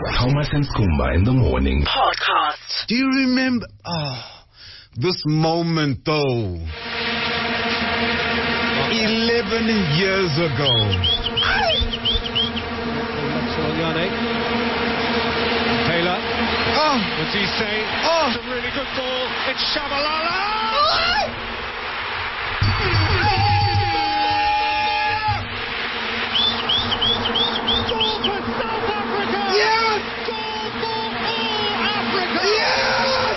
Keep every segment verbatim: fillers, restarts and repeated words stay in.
Thomas and Skumba in the morning. Podcast. Do you remember oh, this moment though? Eleven years ago. Taylor. Oh, What's he say? Oh. It's a really good ball. It's Shabalala. Goal for South Africa. yes! Goal for all Africa. Yes!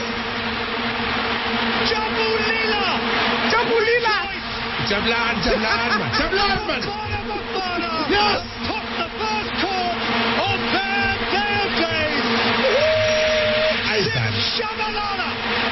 Jabulila. Jabulila! Jablan, Jablan, man. Jablan, man. Yes! Topped the first court on their their days. Aisan. Shabalala.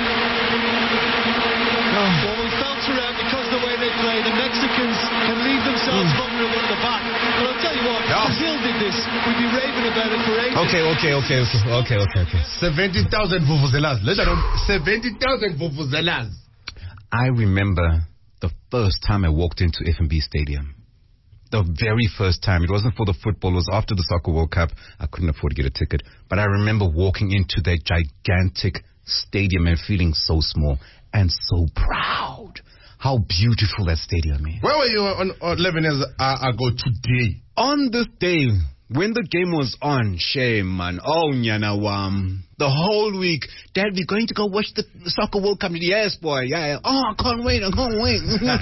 Oh. Well, we felt around because the way they play, the Mexicans can leave themselves vulnerable at the back. But I'll tell you what, Yeah. if Brazil did this, we'd be raving about it for ages. Okay, okay, okay, okay, okay, okay, okay. seventy thousand vuvuzelas. Listen, seventy thousand vuvuzelas. I remember the first time I walked into F N B Stadium. The very first time. It wasn't for the football. It was after the Soccer World Cup. I couldn't afford to get a ticket. But I remember walking into that gigantic stadium and feeling so small and so proud. How beautiful that stadium is. Where were you on, on eleven years uh, ago today? On this day, when the game was on, shame, man. Oh, Nyana Wam. The whole week, Dad, we're going to go watch the Soccer World Cup. Yes, boy. Yeah, yeah. Oh, I can't wait. I can't wait.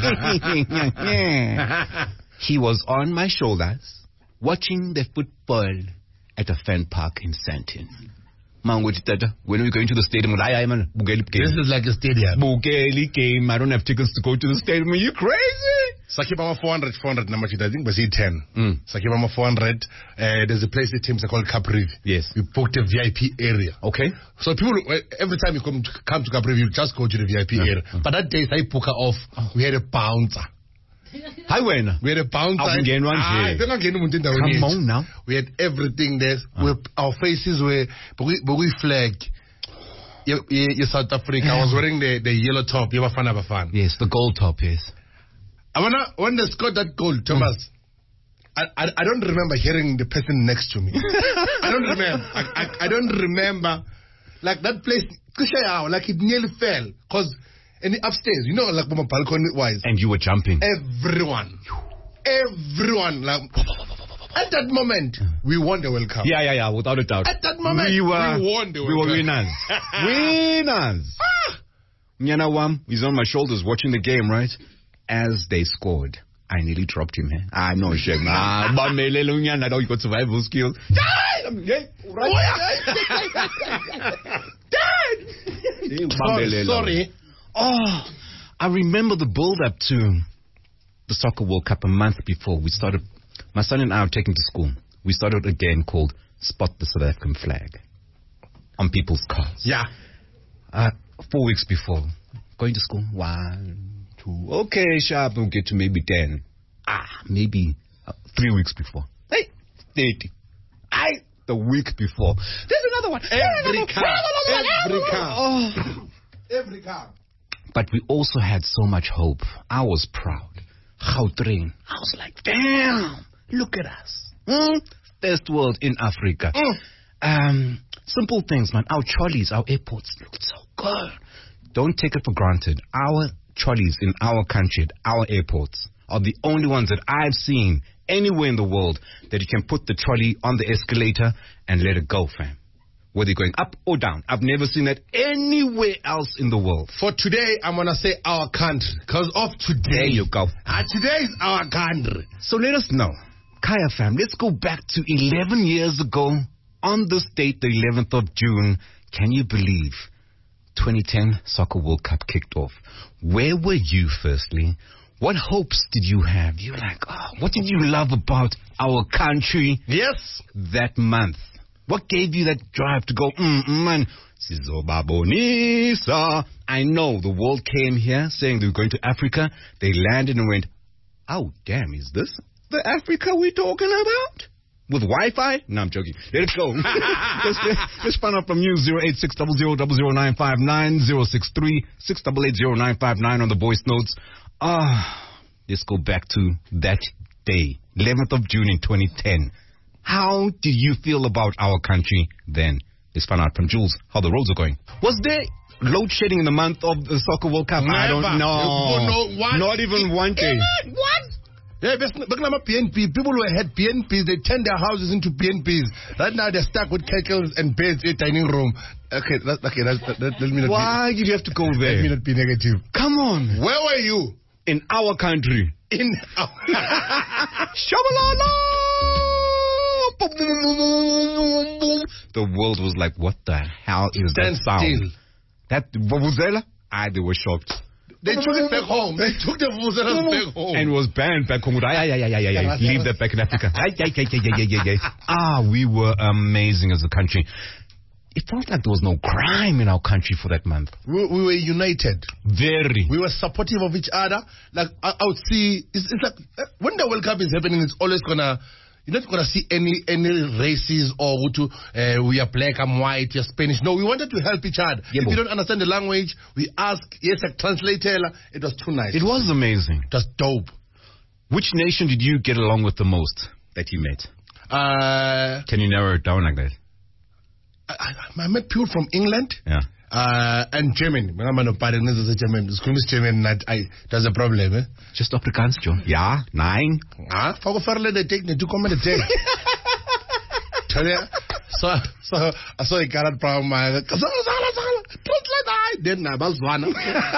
Yeah. He was on my shoulders, watching the football at a fan park in Sandton. Man, wait, Tata, when are we going to the stadium? I am man. Bugeli game. This is like a stadium. Bugeli game. I don't have tickets to go to the stadium. Are you crazy? Sakibama four hundred, four hundred number, I think, but see ten. Mm. Sakibama four hundred, uh, there's a place the teams are called Caprivi. Yes. We booked a V I P area. Okay. So people, every time you come to, come to Caprivi, you just go to the V I P Yeah. area. But that day, I book her off. We had a bouncer. Hi, when? We had a bouncer. I'll get one Ah, here. they're not getting one thing that we Come need. on now. We had everything there. Uh. We, our faces were, but we, but we flagged. You, you, you South Africa. I was wearing the, the yellow top. You were fan of a fan. Yes, the gold top, yes. I wanna, when they scored that goal, Thomas, mm. I, I I don't remember hearing the person next to me. I don't remember. I, I, I don't remember. Like that place, like it nearly fell. Because in the upstairs, you know, like from a balcony wise. And you were jumping. Everyone. Everyone. Like, at that moment, we won the World Cup. Yeah, yeah, yeah, without a doubt. At that moment, we, were, we won the we World were Cup. winners. Winners. Ah! Nyana Wam, he's on my shoulders watching the game, right? As they scored, I nearly dropped him. Eh? Ah, no shame. Ah, Bamelelo Nyana, now you got survival skills. Dad! Sorry, sorry. Oh, I remember the build-up to the Soccer World Cup a month before. We started, my son and I were taken to school. We started a game called Spot the South African Flag on people's cars. Yeah. Uh, four weeks before, going to school, one, two, okay, sharp, we'll get to maybe ten. Ah, maybe uh, three weeks before. Hey, thirty. I, the week before. There's another one. Every car. Every car. Oh. Every car. But we also had so much hope. I was proud. Gautrain. I was like, damn, look at us. Hmm? First world in Africa. Mm. Um, simple things, man. Our trolleys, our airports looked so good. Don't take it for granted. Our trolleys in our country, at our airports, are the only ones that I've seen anywhere in the world that you can put the trolley on the escalator and let it go, fam. Whether you're going up or down. I've never seen that anywhere else in the world. For today, I'm going to say our country. Because of today. There you go. Uh, today is our country. So let us know. Kaya fam, let's go back to eleven years ago. On this date, the eleventh of June, can you believe twenty ten Soccer World Cup kicked off? Where were you, firstly? What hopes did you have? You're like, oh, what did you love about our country? Yes. That month. What gave you that drive to go, mm, man, Sizobabonisa? I know the world came here saying they were going to Africa. They landed and went, oh, damn, is this the Africa we're talking about? With Wi-Fi? No, I'm joking. Let it go. let's, let's find out from you. zero eight six zero zero zero zero nine five nine, zero six three six eight eight zero nine five nine on the voice notes. Ah, let's go back to that day, eleventh of June in twenty ten. How did you feel about our country then? Let's find out from Jules how the roads are going. Was there load shedding in the month of the Soccer World Cup? Never. I don't know. No, what? Not even one day. What? Yeah, but P N P. People who had P N Ps, they turned their houses into P N Ps. Right now, they're stuck with kettles and beds in a dining room. Okay, that, okay, that, that, that, let me not Why be, did you have to go there? Let me not be negative. Come on. Where were you? In our country. In our... Shabalala! The world was like, what the hell is Stand that sound? still. That Vuvuzela? Ah, they were shocked. They took it back home. They took the Vuvuzelas back home. And it was banned back home. Ay, ay, ay, ay, ay, ay. Leave that back in Africa. Ay, ay, ay, ay, ay, ay, ay. Ah, we were amazing as a country. It felt like there was no crime in our country for that month. We, we were united. Very. We were supportive of each other. Like, I, I would see, it's, it's like, when the World Cup is happening, it's always gonna, you're not gonna see any any races or to, uh, we are black, I'm white, you're Spanish. No, we wanted to help each other. Yeah, if you don't understand the language, we ask, yes, a translator. It was too nice. It was amazing. It was dope. Which nation did you get along with the most that you met? Uh, Can you narrow it down like that? I, I met people from England. Yeah. Uh, and German. I'm not part of this German. This German, I, that's a problem, eh? Just Afrikaans, John. Ja, nein. Ah, for verle de take, to come in the take. Tell you. So, so, I saw a carrot problem. My, then I was one.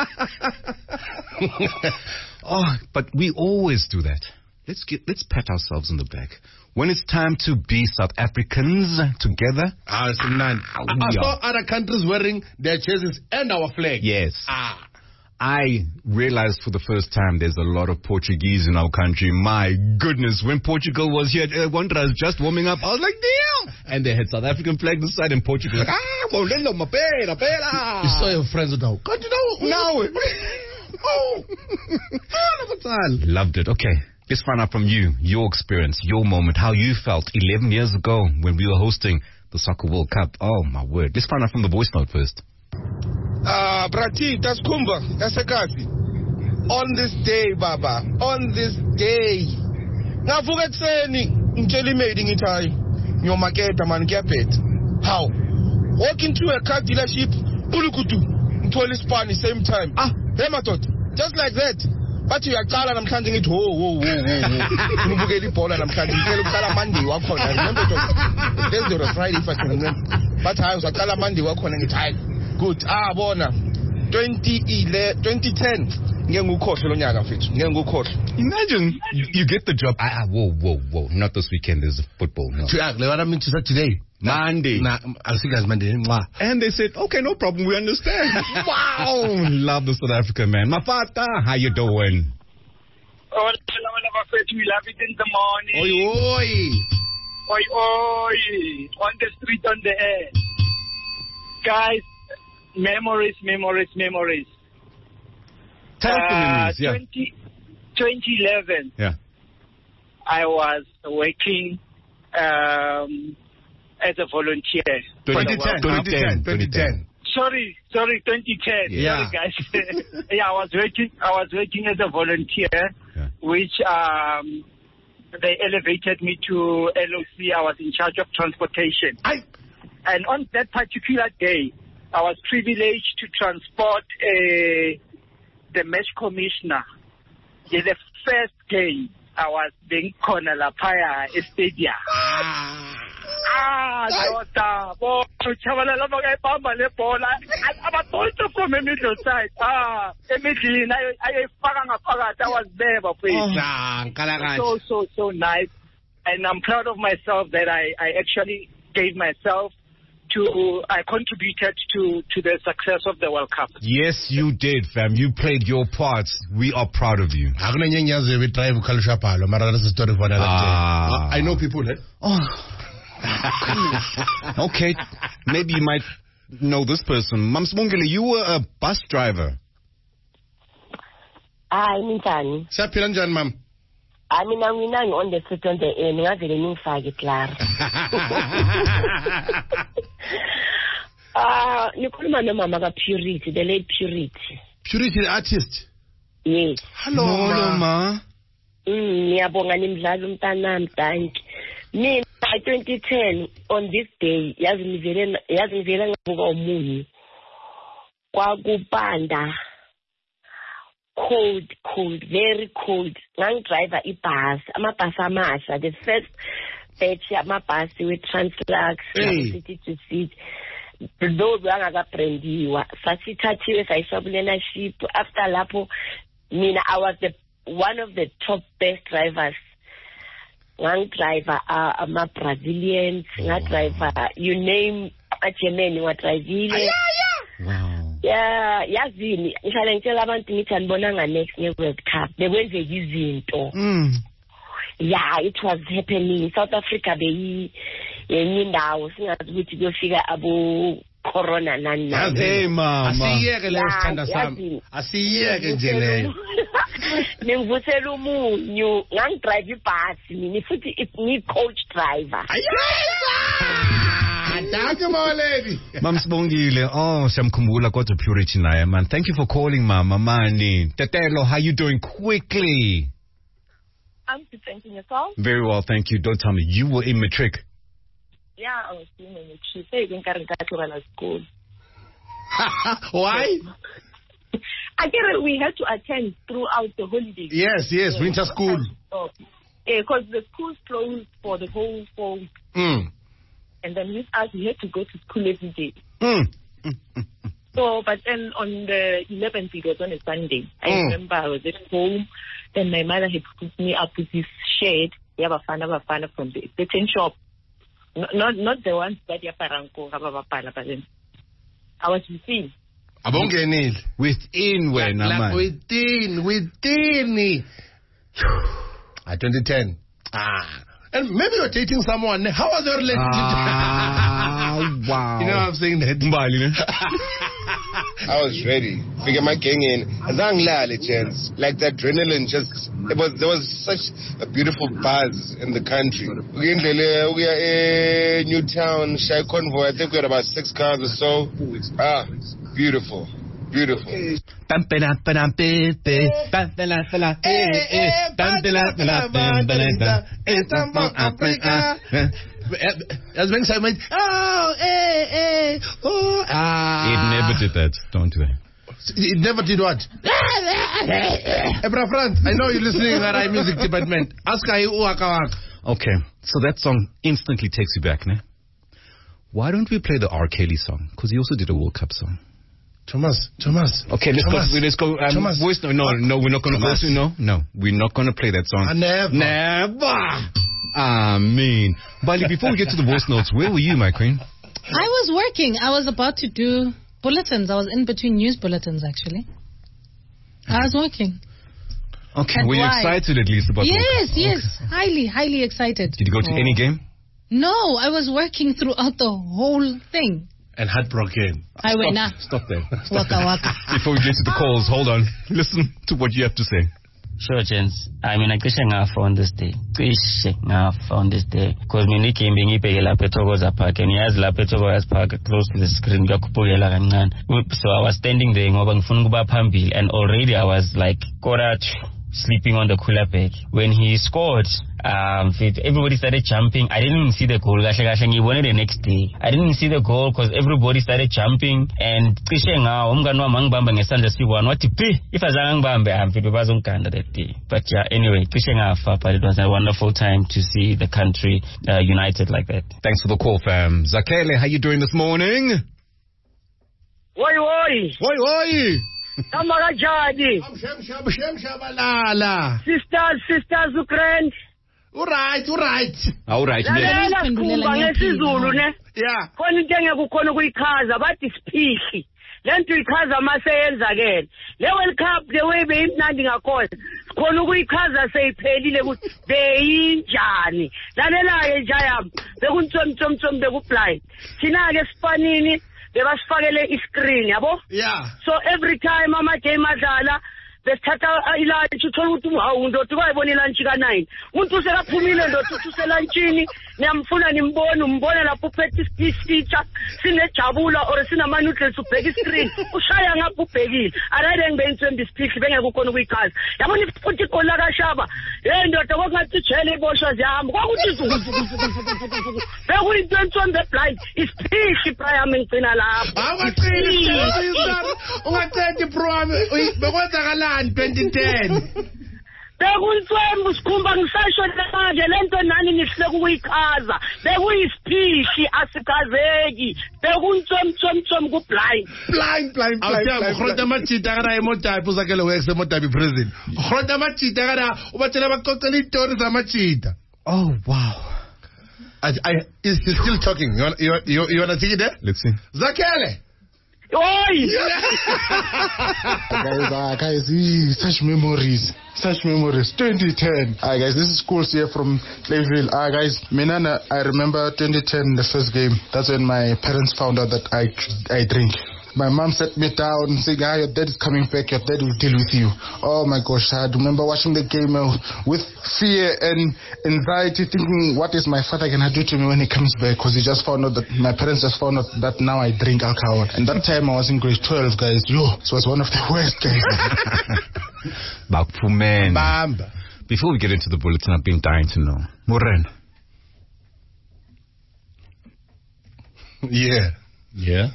Oh, but we always do that. Let's get, let's pat ourselves on the back. When it's time to be South Africans together. Ah, it's none. I, I saw other countries wearing their jerseys and our flag. Yes. Ah. I realized for the first time there's a lot of Portuguese in our country. My goodness, when Portugal was here, uh, Wanderers just warming up, I was like, damn! And they had South African flag this side and Portugal like, ah, Molendo, mapera, pera. You saw your friends now. God, you know. No. Oh. Loved it. Okay. Let's find out from you, your experience, your moment, how you felt eleven years ago when we were hosting the Soccer World Cup. Oh, my word. Let's find out from the voice note first. Ah, uh, Brati, that's Kumba, that's a kasi. On this day, Baba, on this day. Ngavuka kuseni, ngitshela imailing ithi ngiyomaketa man ngiyaphetha. How? Walk into a car dealership, ulukutu, ngithola isipani same time. Ah, hey madoda, just like that. But you are calling namhlanje ngithi ho ho ho ho. Ngibukela ibhola namhlanje ngicela ukuqala Monday wakhona. Remember to Thursday or Friday if I can remember. But hayi uzaqala Monday wakhona ngithi hayi good. Ah bona twenty ten ngeke ngukhohle lo nyaka mfethu. Ngeke ngukhohle. Imagine you, you get the job. Ah, whoa whoa whoa. Not this weekend, there's football. No. What I mean to say today. Monday. Nah, I'll see guys Monday. And they said, okay, no problem, we understand. Wow, love the South African man. Mafata, how you doing? Oh, we love it in the morning. Oi, oi. Oi, oi. On the street, on the air. Guys, memories, memories, memories. Tell us the memories, yeah. twenty eleven. Yeah. I was working um, as a volunteer. twenty ten, twenty ten, twenty ten. Sorry, sorry, twenty ten. Yeah. Sorry, guys. Yeah, I was working. I was working as a volunteer, yeah. which um, they elevated me to L O C. I was in charge of transportation. I... And on that particular day, I was privileged to transport uh, the match commissioner. In the first game, I was being corner lapaya stadium. Ah, ah, oh, chavalala bagayibamba le bola. Abadonsa from the middle side. Ah, immediately I I I was there, but so so so nice, and I'm proud of myself that I I actually gave myself. To, I contributed to, to the success of the World Cup. Yes, you did, fam. You played your parts. We are proud of you. Ah. I know people. Eh? Oh. Okay, maybe you might know this person. Mam Smongile, you were a bus driver. Hi, Mintani. Sapiranjan, ma'am. I mean, I'm on the street on the end. I'm very new faggot, Clara. Ah, you call my mama Purity, the late Purity. Purity, the artist? Yes. Hello, no, ma. Mm, yeah, bonga nimdlalo mntanami, thank. Mina By twenty ten, on this day, yazingivele yazingivele ngabuka umunyu. Kwakubanda. Cold, cold, very cold. Ngang driver ibus, amabus amasha. The first batch amabus with Translux, city to seat. Those wangakaprendiwa. Sasithathiwe sayishobulena ship. After lapho, mina I was the one of the top best drivers. Ngang driver, uh, ama Brazilians, ngang driver, you name a German, what drivile. Wow. Yeah, yazini. Ngihlala ngitshela abantu ngithi anibonanga next World Cup. Bekwenzeka izinto. Mm. Yeah, it was happening. South Africa beyi yenye indawo singazi ukuthi kuyofika abo corona nani nani. Hey mama. Asiyeke le sithanda sami. Asiyeke nje leyo. Ningivusela umunyu, ngangidrive ibus mina futhi ngi coach driver. Thank you, my lady. Mam Sibongile, oh, siyamkhumbula kodwa Purity naye, man. Thank you for calling, Mama Mani. Tetelo, how you doing? Quickly. I'm good, thank you. Yourself? Very well, thank you. Don't tell me. You were in matric. Yeah, I was doing a matric. I didn't carry that when I was school. Why? I get it. We had to attend throughout the holidays. Yes, yes, so, winter school. Because uh, the school's closed for the whole four weeks. Mm. And then with us, we had to go to school every day. Mm. So, but then on the eleventh, it was on a Sunday. I Mm. remember I was at home. Then my mother had put me up with this shade. Yabafana bafana from the extension shop. No, not not the ones that yaparanko kababapala, but then I was within. Abongenile. Within when, like, man? like within, within. At twenty ten. Ah. And maybe you're dating someone. How was your relationship? Ah, wow. You know what I'm saying? That? I was ready. Figure my gang in. Zanglali chance. Like the adrenaline just, it was, there was such a beautiful buzz in the country. We are in Newtown, Shy Convoy. I think we had about six cars or so. Ah, beautiful. Beautiful. As when someone, oh, eh, eh, oh, ah. It never did that. Don't do it. It never did what? Ebra Front, I know you're listening to our music department. Ask her, okay, so that song instantly takes you back, ne? Why don't we play the R. Kelly song? Because he also did a World Cup song. Thomas, Thomas. Okay, let's Thomas. go. Let's go. Um, Thomas. Voice, no, no, no, we're not going to go to. No, no, we're not going to play that song. I never. Never. I mean, Bali, before we get to the voice notes, where were you, my queen? I was working. I was about to do bulletins. I was in between news bulletins, actually. I was working. Okay, And were you why? excited at least about? Yes, the yes, highly, highly excited. Did you go to Oh. any game? No, I was working throughout the whole thing. And heartbroken. I went, nah. Stop there. Waka waka. Before we get to the calls, hold on. Listen to what you have to say. Sure, gents. I mean, I cishe ngafa on this day. Cishe ngafa on this day. Because mina igambe ngibheke lapha eThokoza Park. And yazi lapha eThokoza Park, close to the screen, kuyakhuphukela kancane. So I was standing there ngoba ngifuna ukuba phambili. And already I was like, quarter sleeping on the cooler bag. When he scored, um, everybody started jumping. I didn't even see the goal. Kahle kahle ngibone the next day. I didn't see the goal because everybody started jumping. And cishe ngawo umngani wami angibamba ngesandla siyi-one wathi pi if azange ngibambe amfethu bazongiganda that day. But yeah, anyway, cishe ngafa, but it was a wonderful time to see the country uh, united like that. Thanks for the call, fam. Zakele, how you doing this morning? Oi, oi. Oi, oi. Kama kajadi. Sisters, sisters Ukraine. Alright, alright. Alright. Lalela sikhumba ngesizulu ne. Yeah. Khona into engekukhona ukuyichaza bathi siphihli. Lento ichaza maseyenzakele. Le World Cup the way beyimnandi ngakhona. Sikhona ukuyichaza seyiphelile ukuthi beyinjani. Lalela ke njayami. Bekuntsomtsomtsom bekufly. Thina ke sifanini bebasifakele iscreen yabo? Yeah. So every time ama game adlala besithatha ilunch uthola ukuthi hawu ndothi kwayibona ilunch ka nine. Umuntu usekaphumile ndothi uselunchini niyamfuna nimbone umbone lapho uphethe isiteacher sinejabula or sinama-noodles ubheka iscreen ushaya ngapho ubhekile arayide ngibe intswembi isiphihli bengeke ukhona ukuyikhaza yabona futhi igoli lakashaba hey ndoda kwakungathi ijele iboshwa ziyahamba kwakuthi zukuzukuzukuzukuzuku bekuyinto entswembi eblind isiphihli prayami ngigcina lapho ungaqedi bro wami bekwenzakalani twenty ten bekuntswembu sikhumba ngisasho manje lento nani nihleke ukuyikhaza bekuyisiphihli asikhazeki bekuntswemtswemtswem ku-blind blind blind blind uhrota amajita kana emodabi uzakele wexe emodabi prison uhrota amajita kana ubatshela bacocela iitori zamajita. Oh wow. I, I, is he still talking? You want, you, you, you want to take it there? Let's see. Oi! Zakele! guys, uh, guys, ee, such memories, such memories. twenty ten. Uh, guys, this is Schools here from Clayville. Uh, guys, Minana, I remember twenty ten, the first game. That's when my parents found out that I I drink. My mom sat me down and said, ah, your dad is coming back, your dad will deal with you. Oh my gosh, I remember watching the game uh, with fear and anxiety, thinking, what is my father going to do to me when he comes back? Because he just found out that, my parents just found out that now I drink alcohol. And that time I was in grade twelve, guys. Yo, it was one of the worst, guys. Bakpumen. Bamba. Before we get into the bulletin, I've been dying to know. Moren. Yeah. Yeah?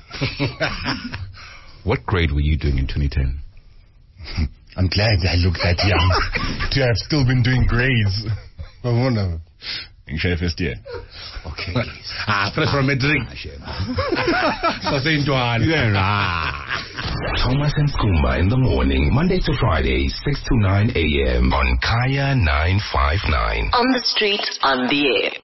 What grade were you doing in twenty ten? I'm glad I look that young to have still been doing grades. I wonder. In share first year. Okay. Ah, fresh from a drink. So saying to all. Thomas and Skumba in the morning, Monday to Friday, six to nine a.m. on Kaya nine five nine. On the street, on the air.